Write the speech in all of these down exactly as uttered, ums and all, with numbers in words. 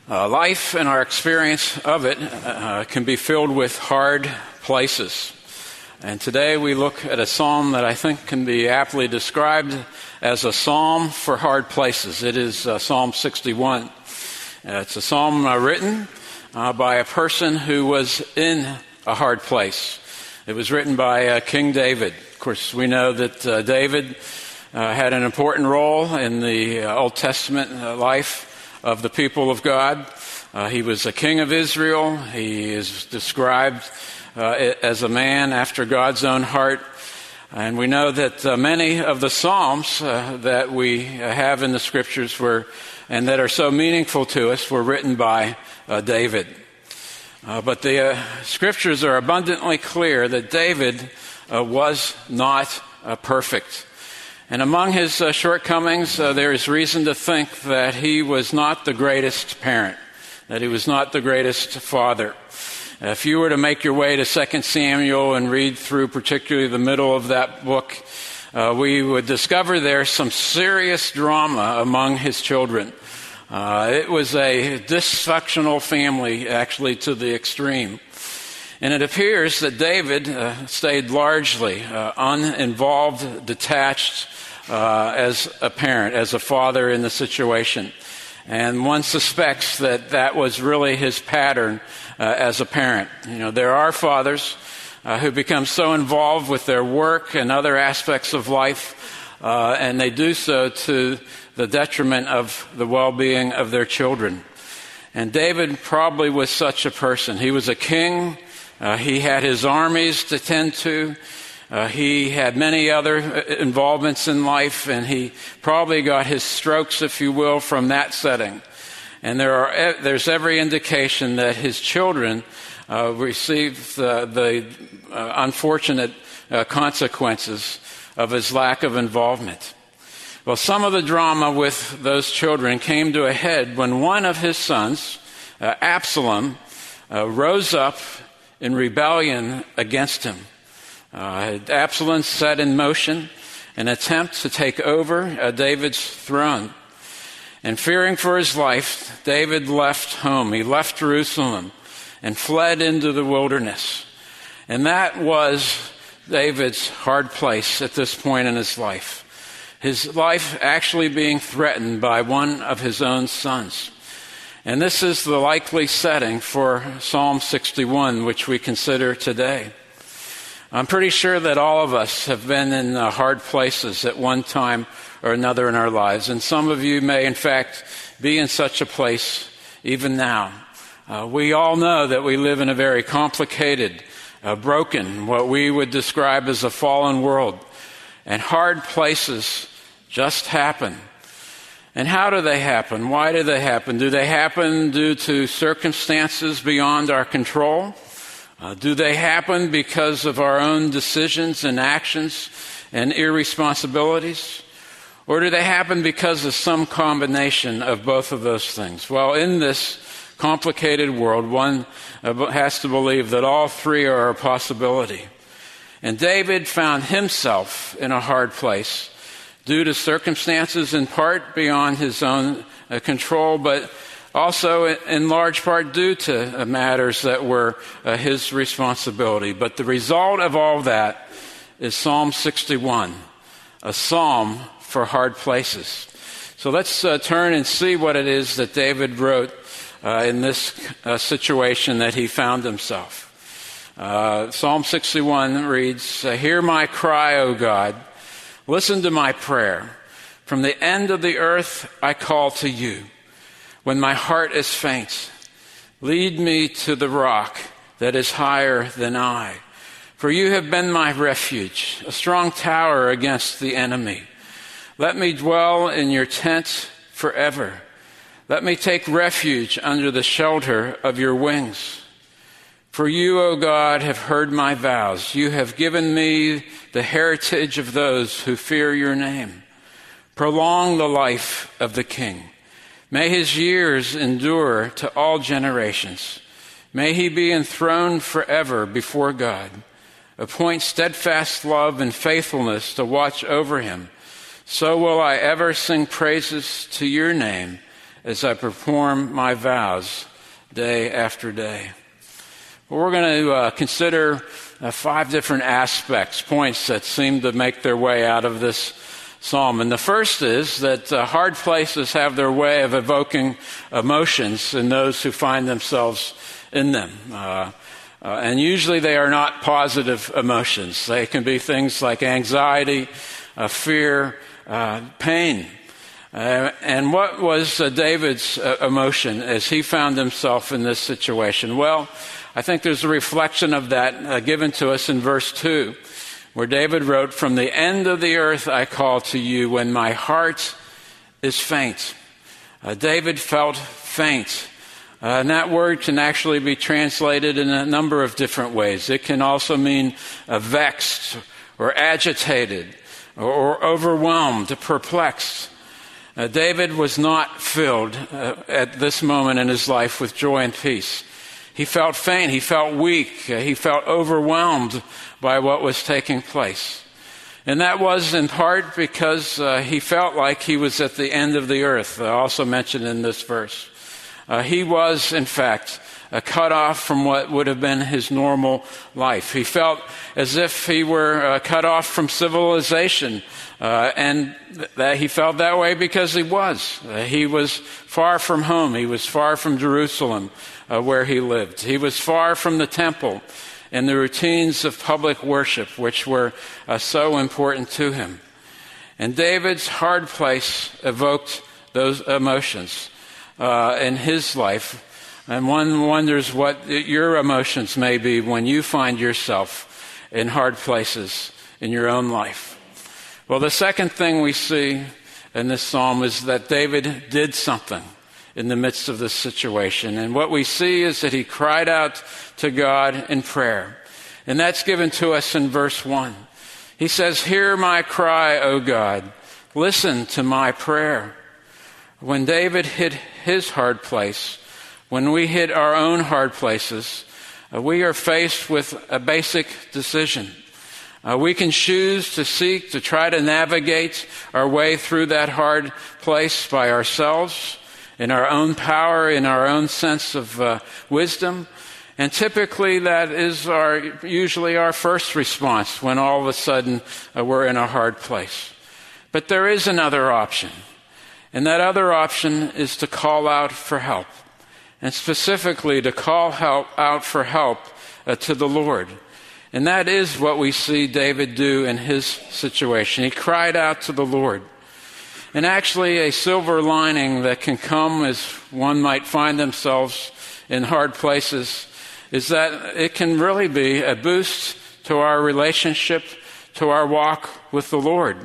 Uh, life and our experience of it uh, can be filled with hard places. And today we look at a psalm that I think can be aptly described as a psalm for hard places. It is uh, Psalm sixty-one. Uh, it's a psalm uh, written uh, by a person who was in a hard place. It was written by uh, King David. Of course, we know that uh, David uh, had an important role in the uh, Old Testament uh, life of the people of God. Uh, he was a king of Israel. He is described uh, as a man after God's own heart. And we know that uh, many of the Psalms uh, that we have in the Scriptures were, and that are so meaningful to us, were written by uh, David. Uh, but the uh, Scriptures are abundantly clear that David uh, was not uh, perfect. And among his uh, shortcomings, uh, there is reason to think that he was not the greatest parent, that he was not the greatest father. Uh, if you were to make your way to Second Samuel and read through particularly the middle of that book, uh, we would discover there some serious drama among his children. Uh, it was a dysfunctional family, actually, to the extreme. And it appears that David uh, stayed largely uh, uninvolved, detached uh, as a parent, as a father in the situation. And one suspects that that was really his pattern uh, as a parent. You know, there are fathers uh, who become so involved with their work and other aspects of life, uh, and they do so to the detriment of the well-being of their children. And David probably was such a person. He was a king. Uh, he had his armies to tend to. Uh, he had many other involvements in life, and he probably got his strokes, if you will, from that setting. And there are there's every indication that his children uh, received uh, the uh, unfortunate uh, consequences of his lack of involvement. Well, some of the drama with those children came to a head when one of his sons, uh, Absalom, uh, rose up in rebellion against him. Uh, Absalom set in motion an attempt to take over uh, David's throne. And fearing for his life, David left home. He left Jerusalem and fled into the wilderness. And that was David's hard place at this point in his life. His life actually being threatened by one of his own sons. And this is the likely setting for Psalm sixty-one, which we consider today. I'm pretty sure that all of us have been in uh, hard places at one time or another in our lives. And some of you may, in fact, be in such a place even now. Uh, we all know that we live in a very complicated, uh, broken, what we would describe as a fallen world. And hard places just happen. And how do they happen? Why do they happen? Do they happen due to circumstances beyond our control? Uh, do they happen because of our own decisions and actions and irresponsibilities? Or do they happen because of some combination of both of those things? Well, in this complicated world, one has to believe that all three are a possibility. And David found himself in a hard place due to circumstances in part beyond his own uh, control, but also in large part due to uh, matters that were uh, his responsibility. But the result of all that is Psalm sixty-one, a psalm for hard places. So let's uh, turn and see what it is that David wrote uh, in this uh, situation that he found himself. Uh, Psalm sixty-one reads, "Hear my cry, O God. Listen to my prayer. From the end of the earth I call to you. When my heart is faint, lead me to the rock that is higher than I. For you have been my refuge, a strong tower against the enemy. Let me dwell in your tent forever. Let me take refuge under the shelter of your wings. For you, O God, have heard my vows. You have given me the heritage of those who fear your name. Prolong the life of the king. May his years endure to all generations. May he be enthroned forever before God. Appoint steadfast love and faithfulness to watch over him. So will I ever sing praises to your name as I perform my vows day after day. Well, we're going to uh, consider uh, five different aspects, points that seem to make their way out of this psalm. And the first is that uh, hard places have their way of evoking emotions in those who find themselves in them. Uh, uh, and usually they are not positive emotions. They can be things like anxiety, uh, fear, uh, pain. Uh, and what was uh, David's uh, emotion as he found himself in this situation? Well, I think there's a reflection of that uh, given to us in verse two, where David wrote, "From the end of the earth I call to you when my heart is faint." Uh, David felt faint. Uh, and that word can actually be translated in a number of different ways. It can also mean uh, vexed or agitated or, or overwhelmed, perplexed. Uh, David was not filled uh, at this moment in his life with joy and peace. He felt faint. He felt weak. Uh, he felt overwhelmed by what was taking place. And that was in part because uh, he felt like he was at the end of the earth, uh, also mentioned in this verse. Uh, he was, in fact, uh, cut off from what would have been his normal life. He felt as if he were uh, cut off from civilization, uh, and th- that he felt that way because he was. Uh, he was far from home. He was far from Jerusalem, uh, where he lived. He was far from the temple and the routines of public worship, which were uh, so important to him. And David's hard place evoked those emotions uh, in his life. And one wonders what your emotions may be when you find yourself in hard places in your own life. Well, the second thing we see in this psalm is that David did something in the midst of this situation. And what we see is that he cried out to God in prayer. And that's given to us in verse one. He says, "Hear my cry, O God. Listen to my prayer." When David hit his hard place, when we hit our own hard places, uh, we are faced with a basic decision. Uh, we can choose to seek to try to navigate our way through that hard place by ourselves, in our own power, in our own sense of uh, wisdom. And typically that is our usually our first response when all of a sudden uh, we're in a hard place. But there is another option. And that other option is to call out for help. And specifically to call help out for help uh, to the Lord. And that is what we see David do in his situation. He cried out to the Lord. And actually a silver lining that can come as one might find themselves in hard places is that it can really be a boost to our relationship, to our walk with the Lord.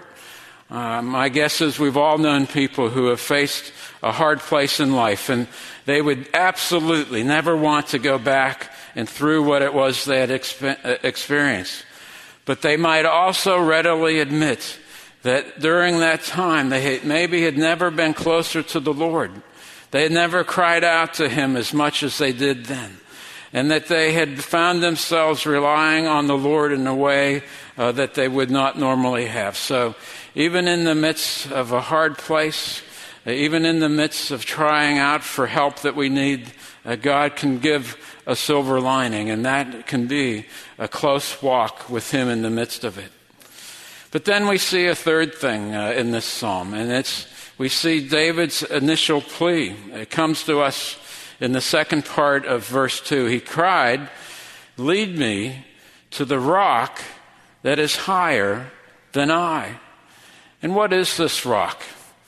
Uh, my guess is we've all known people who have faced a hard place in life, and they would absolutely never want to go back and through what it was they had exp- experienced. But they might also readily admit that during that time they had, maybe had never been closer to the Lord. They had never cried out to Him as much as they did then. And that they had found themselves relying on the Lord in a way uh, that they would not normally have. So even in the midst of a hard place, uh, even in the midst of trying out for help that we need, uh, God can give a silver lining, and that can be a close walk with Him in the midst of it. But then we see a third thing uh, in this psalm, and it's we see David's initial plea. It comes to us in the second part of verse two. He cried, "Lead me to the rock that is higher than I." And what is this rock?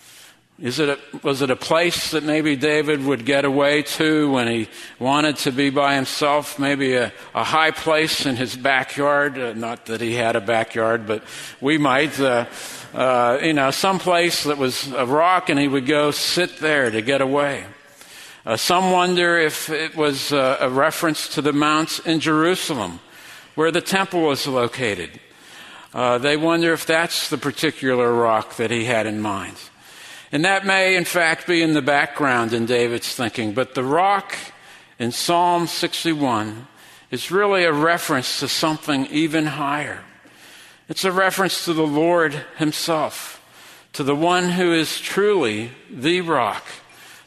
Is it a, was it a place that maybe David would get away to when he wanted to be by himself? Maybe a, a high place in his backyard. Uh, not that he had a backyard, but we might. Uh, uh, you know, some place that was a rock, and he would go sit there to get away. Uh, some wonder if it was uh, a reference to the mounts in Jerusalem, where the temple was located. Uh, they wonder if that's the particular rock that he had in mind. And that may, in fact, be in the background in David's thinking. But the rock in Psalm sixty-one is really a reference to something even higher. It's a reference to the Lord Himself, to the one who is truly the rock,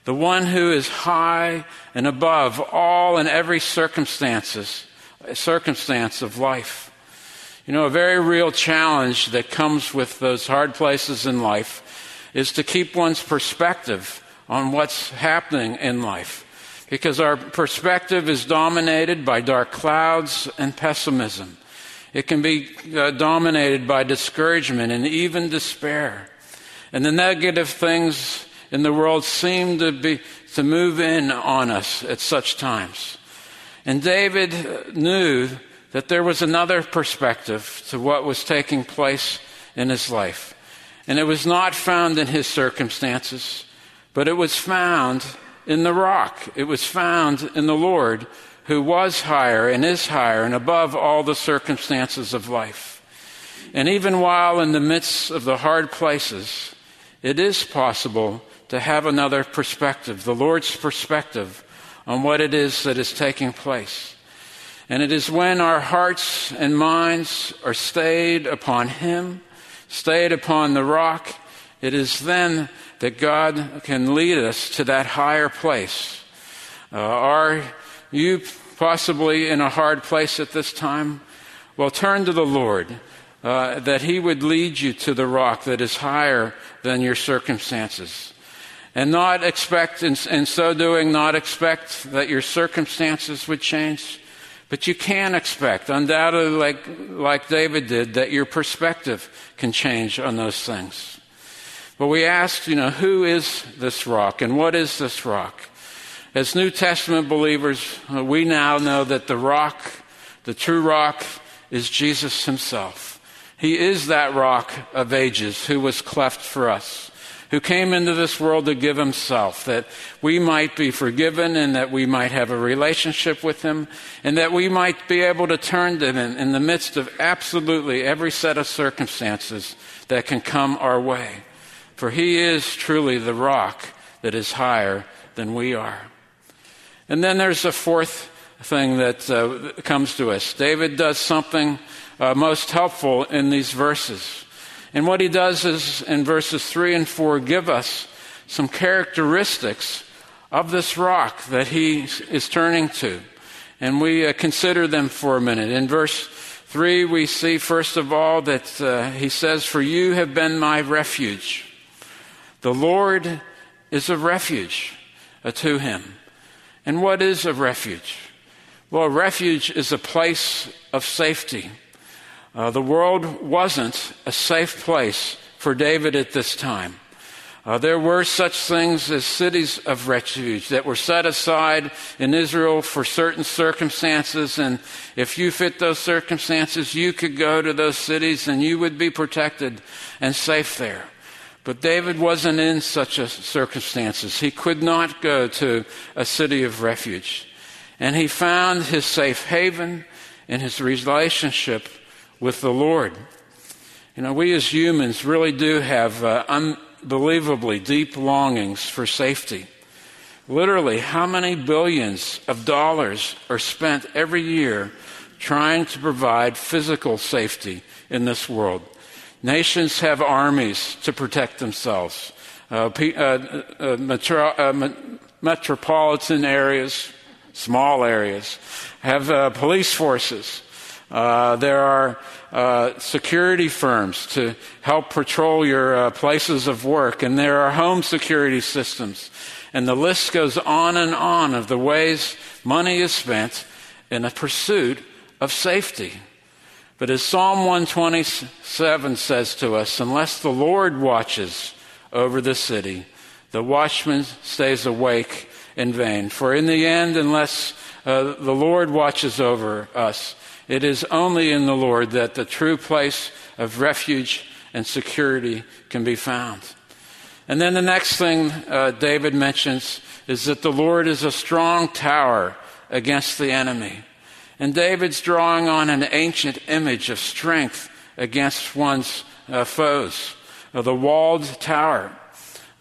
the one who is high and above all and every circumstances, circumstance of life. You know, a very real challenge that comes with those hard places in life is to keep one's perspective on what's happening in life, because our perspective is dominated by dark clouds and pessimism. It can be uh, dominated by discouragement and even despair. And the negative things in the world seem to be to move in on us at such times. And David knew that there was another perspective to what was taking place in his life. And it was not found in his circumstances, but it was found in the rock. It was found in the Lord, who was higher and is higher and above all the circumstances of life. And even while in the midst of the hard places, it is possible to have another perspective, the Lord's perspective on what it is that is taking place. And it is when our hearts and minds are stayed upon Him, stayed upon the rock, it is then that God can lead us to that higher place. Uh, are you possibly in a hard place at this time? Well, turn to the Lord, uh, that He would lead you to the rock that is higher than your circumstances. And not expect, in, in so doing, not expect that your circumstances would change. But you can expect, undoubtedly like, like David did, that your perspective can change on those things. But we asked, you know, who is this rock and what is this rock? As New Testament believers, uh, we now know that the rock, the true rock, is Jesus Himself. He is that rock of ages who was cleft for us, who came into this world to give Himself, that we might be forgiven and that we might have a relationship with Him, and that we might be able to turn to Him in the midst of absolutely every set of circumstances that can come our way. For He is truly the rock that is higher than we are. And then there's a fourth thing that uh, comes to us. David does something uh, most helpful in these verses. And what he does is, in verses three and four, give us some characteristics of this rock that he is turning to. And we uh, consider them for a minute. In verse three, we see, first of all, that uh, he says, "For you have been my refuge." The Lord is a refuge uh, to him. And what is a refuge? Well, a refuge is a place of safety. Uh, the world wasn't a safe place for David at this time. Uh, there were such things as cities of refuge that were set aside in Israel for certain circumstances, and if you fit those circumstances, you could go to those cities and you would be protected and safe there. But David wasn't in such a circumstances. He could not go to a city of refuge. And he found his safe haven in his relationship with the Lord. You know, we as humans really do have uh, unbelievably deep longings for safety. Literally, how many billions of dollars are spent every year trying to provide physical safety in this world? Nations have armies to protect themselves. Uh, uh, uh, metro, uh, metropolitan areas, small areas, have uh, police forces. Uh, there are uh, security firms to help patrol your uh, places of work, and there are home security systems. And the list goes on and on of the ways money is spent in a pursuit of safety. But as Psalm one twenty-seven says to us, unless the Lord watches over the city, the watchman stays awake in vain. For in the end, unless uh, the Lord watches over us, it is only in the Lord that the true place of refuge and security can be found. And then the next thing uh, David mentions is that the Lord is a strong tower against the enemy. And David's drawing on an ancient image of strength against one's uh, foes, uh, the walled tower.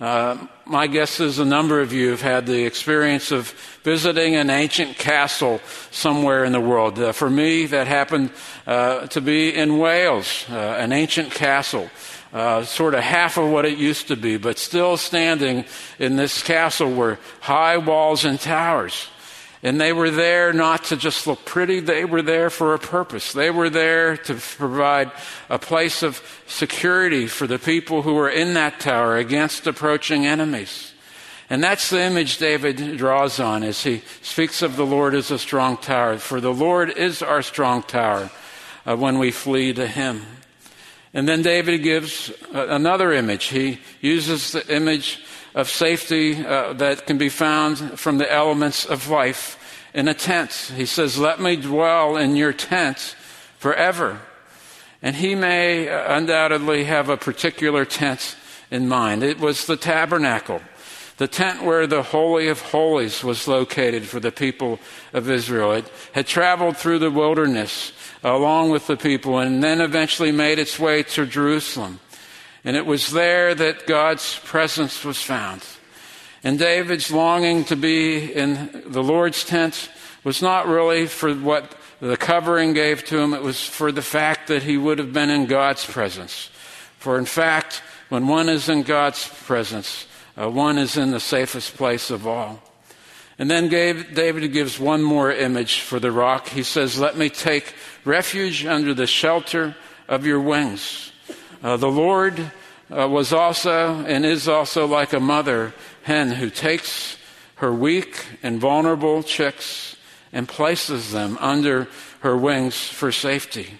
Uh, my guess is a number of you have had the experience of visiting an ancient castle somewhere in the world. Uh, for me, that happened uh, to be in Wales, uh, an ancient castle, uh, sort of half of what it used to be, but still standing in this castle were high walls and towers. And they were there not to just look pretty, they were there for a purpose. They were there to provide a place of security for the people who were in that tower against approaching enemies. And that's the image David draws on as he speaks of the Lord as a strong tower. For the Lord is our strong tower uh, when we flee to him. And then David gives uh, another image. He uses the image of safety uh, that can be found from the elements of life in a tent. He says, let me dwell in your tent forever. And he may undoubtedly have a particular tent in mind. It was the tabernacle, the tent where the Holy of Holies was located for the people of Israel. It had traveled through the wilderness along with the people and then eventually made its way to Jerusalem. And it was there that God's presence was found. And David's longing to be in the Lord's tent was not really for what the covering gave to him. It was for the fact that he would have been in God's presence. For in fact, when one is in God's presence, uh, one is in the safest place of all. And then David gives one more image for the rock. He says, let me take refuge under the shelter of your wings. Uh, the Lord uh, was also and is also like a mother hen who takes her weak and vulnerable chicks and places them under her wings for safety.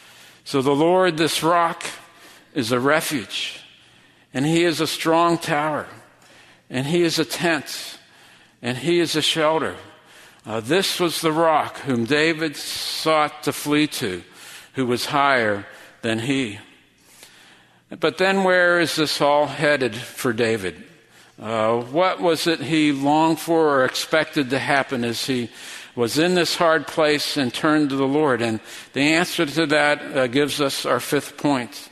So the Lord, this rock, is a refuge, and he is a strong tower, and he is a tent, and he is a shelter. Uh, this was the rock whom David sought to flee to, who was higher than he. But then where is this all headed for David? Uh, what was it he longed for or expected to happen as he was in this hard place and turned to the Lord? And the answer to that uh, gives us our fifth point.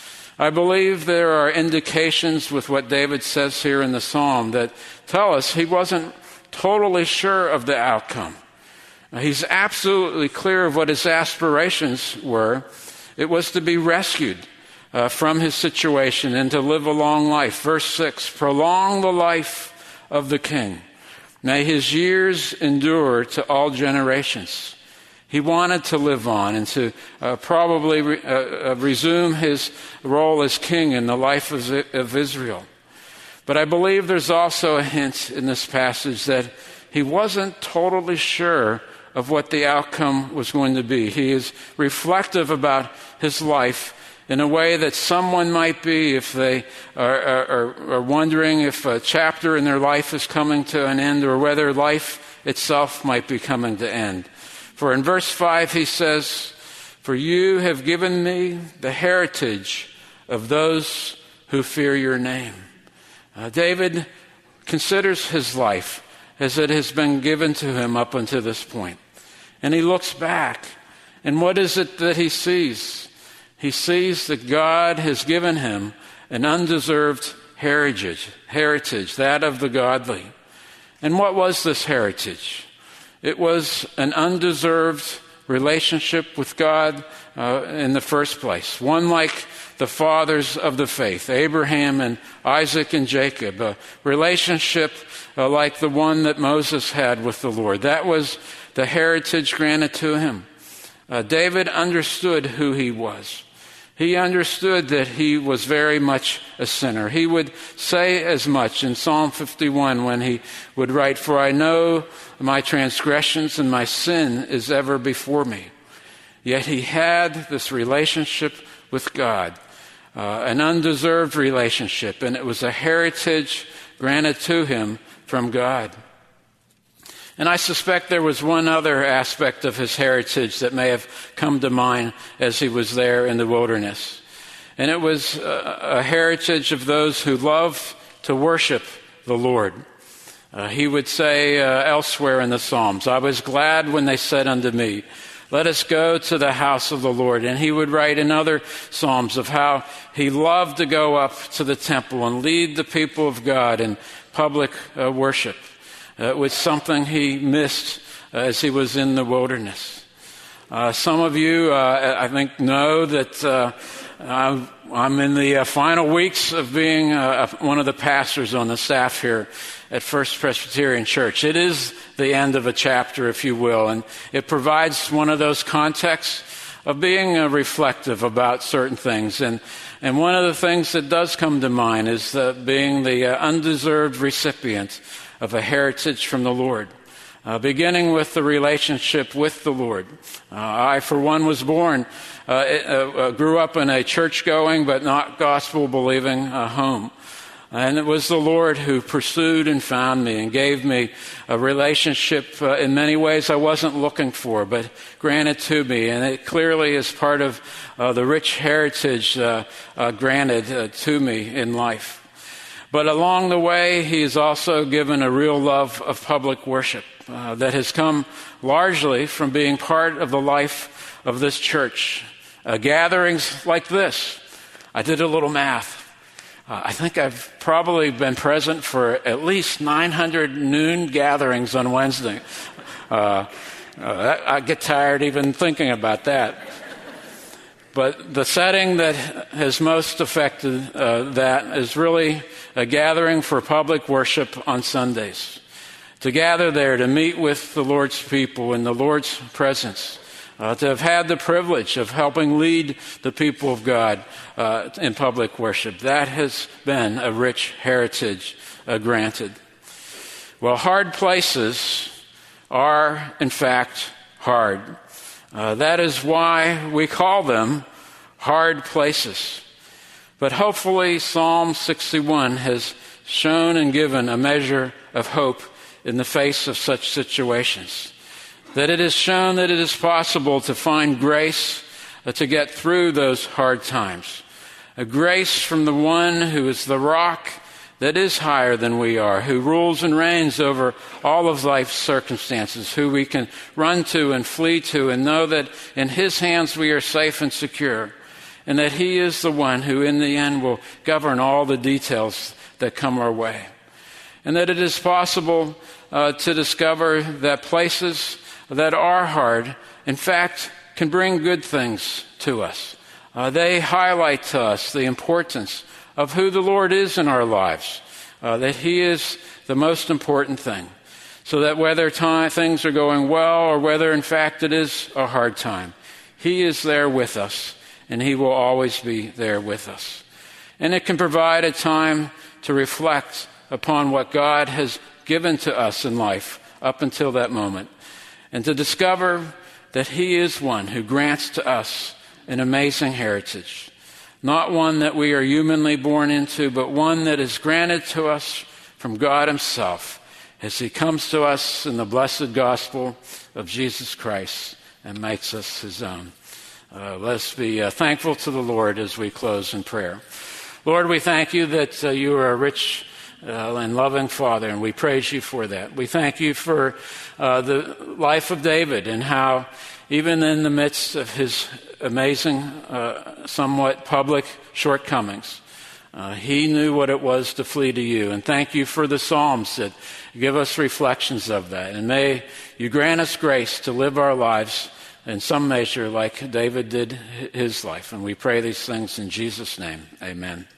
I believe there are indications with what David says here in the psalm that tell us he wasn't totally sure of the outcome. Uh, he's absolutely clear of what his aspirations were. It was to be rescued Uh, from his situation and to live a long life. Verse six, prolong the life of the king. May his years endure to all generations. He wanted to live on and to uh, probably re- uh, uh, resume his role as king in the life of, of Israel. But I believe there's also a hint in this passage that he wasn't totally sure of what the outcome was going to be. He is reflective about his life in a way that someone might be if they are, are, are wondering if a chapter in their life is coming to an end or whether life itself might be coming to end. For in verse five he says, for you have given me the heritage of those who fear your name. Uh, David considers his life as it has been given to him up until this point. And he looks back, and what is it that he sees? He sees that God has given him an undeserved heritage, heritage, that of the godly. And what was this heritage? It was an undeserved relationship with God uh, in the first place, one like the fathers of the faith, Abraham and Isaac and Jacob, a relationship uh, like the one that Moses had with the Lord. That was the heritage granted to him. Uh, David understood who he was. He understood that he was very much a sinner. He would say as much in Psalm fifty-one when he would write, for I know my transgressions and my sin is ever before me. Yet he had this relationship with God, uh, an undeserved relationship, and it was a heritage granted to him from God. And I suspect there was one other aspect of his heritage that may have come to mind as he was there in the wilderness. And it was a, a heritage of those who love to worship the Lord. Uh, he would say uh, elsewhere in the Psalms, I was glad when they said unto me, Let us go to the house of the Lord. And he would write in other Psalms of how he loved to go up to the temple and lead the people of God in public uh, worship. Uh, it was something he missed uh, as he was in the wilderness. Uh, some of you, uh, I think, know that uh, I'm in the uh, final weeks of being uh, one of the pastors on the staff here at First Presbyterian Church. It is the end of a chapter, if you will, and it provides one of those contexts of being uh, reflective about certain things. And, and one of the things that does come to mind is uh, being the uh, undeserved recipient of a heritage from the Lord. Uh, beginning with the relationship with the Lord. Uh, I, for one, was born, uh, uh, grew up in a church-going but not gospel-believing uh, home. And it was the Lord who pursued and found me and gave me a relationship uh, in many ways I wasn't looking for, but granted to me. And it clearly is part of uh, the rich heritage uh, uh, granted uh, to me in life. But along the way, he has also given a real love of public worship uh, that has come largely from being part of the life of this church. Uh, gatherings like this. I did a little math. Uh, I think I've probably been present for at least nine hundred noon gatherings on Wednesday. Uh, uh, I get tired even thinking about that. But the setting that has most affected uh, that is really a gathering for public worship on Sundays. To gather there, to meet with the Lord's people in the Lord's presence. Uh, to have had the privilege of helping lead the people of God uh, in public worship. That has been a rich heritage uh, granted. Well, hard places are, in fact, hard. Uh, that is why we call them hard places. But hopefully Psalm sixty-one has shown and given a measure of hope in the face of such situations. That it has shown that it is possible to find grace uh, to get through those hard times. A grace from the one who is the rock that is higher than we are, who rules and reigns over all of life's circumstances, who we can run to and flee to and know that in his hands we are safe and secure, and that he is the one who in the end will govern all the details that come our way. And that it is possible uh, to discover that places that are hard, in fact, can bring good things to us. Uh, they highlight to us the importance of who the Lord is in our lives, uh, that he is the most important thing. So that whether time, things are going well or whether, in fact, it is a hard time, he is there with us, and he will always be there with us. And it can provide a time to reflect upon what God has given to us in life up until that moment, and to discover that he is one who grants to us an amazing heritage. Not one that we are humanly born into, but one that is granted to us from God himself as he comes to us in the blessed gospel of Jesus Christ and makes us his own. Uh, let's be uh, thankful to the Lord as we close in prayer. Lord, we thank you that uh, you are a rich Uh, and loving Father, and we praise you for that. We thank you for uh, the life of David and how even in the midst of his amazing, uh, somewhat public shortcomings, uh, he knew what it was to flee to you. And thank you for the Psalms that give us reflections of that. And may you grant us grace to live our lives in some measure like David did his life. And we pray these things in Jesus' name. Amen.